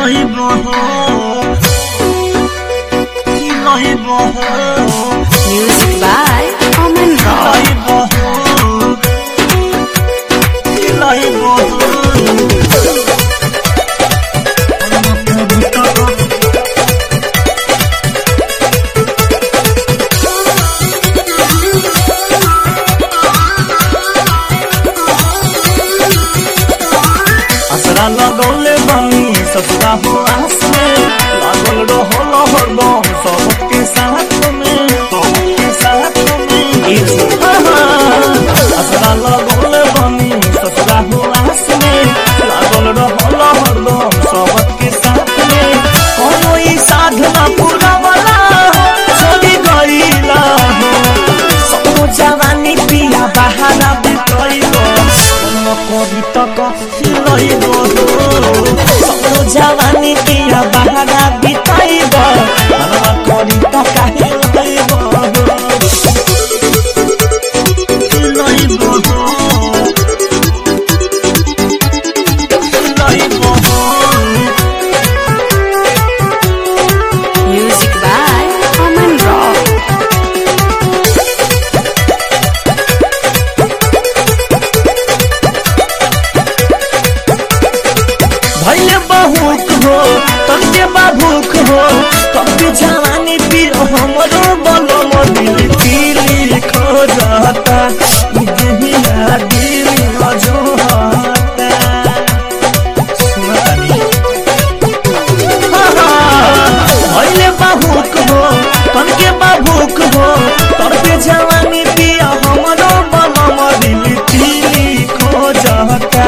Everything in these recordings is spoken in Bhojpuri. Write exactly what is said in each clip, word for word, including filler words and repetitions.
Music by Aman Rock. असरा लगौले बनी सस्ता हो आस में लागल रहल हरदम सबके साथ में सबके साथ में असरा लगौले बनी सस्ता हो आस में लागल रहल हरदम सबके साथ में कोनो ई साधना पूरा वाला छोड़ी गईला हो सब जवानी पिया बहाना बितइलो कविता का हिलइबो सब जवानी पिया बहाना बितइबो कविता का हिलइबो हिलइबो हिलइबो Music by Aman Rock. भैले बहुक हो तंगे बाबूक हो तब जवानी पीर हमरो बलो दिल दिल खो जाता दिल दिल अजोहता भैले बहुक हो तंगे बाबूक हो तब जवानी पीर हमरो बलो दिल दिल खो जाता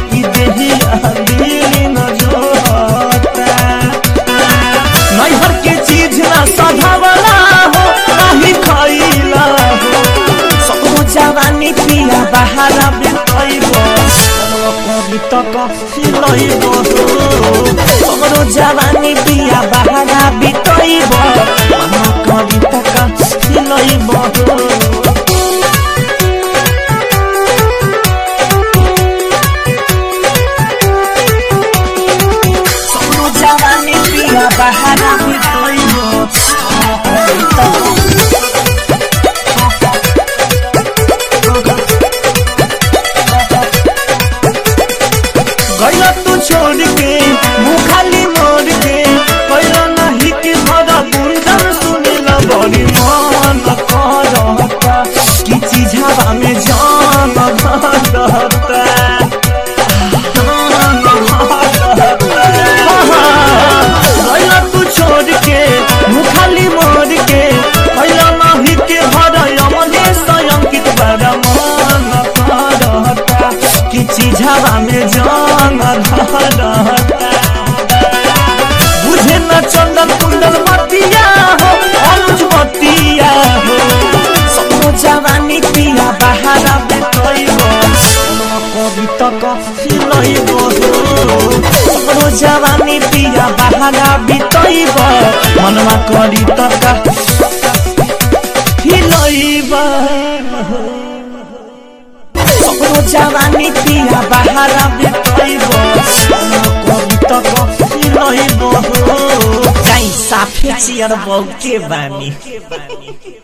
नैहर के चीज ना सधावला हो नाही खइला हो सब जवानी पिया बहारा बितइबो कविता का हिलइबो सब जवानी पिया बहारा बितइबो कविता का हिलइबो जवानी पिया बहाना बितइबो गइला तू छोड़ के मुँह खाली मोड़ के पहिला नहीं कि भरा गुंजन सुनिला बड़ी मन करता कि चीज हवा में जान धरता गइला तू छोड़ के मुँह खाली मोड़ के पहिला नहीं के भरा यमने संकित बड़ा मन करता कि चीज हवा में जान धरता बुझे न चंदन कुंडल मतिया हो अनुज मतिया हो सब जवानी पिया बहारा बितइबो कविता का हिलइबो सब जवानी पिया बहारा बितइबो मनवा कविता का हिलइबो सब जवानी पिया बहारा बितइबो कविता का हिलइबो जाई साफे चियर बौके बानी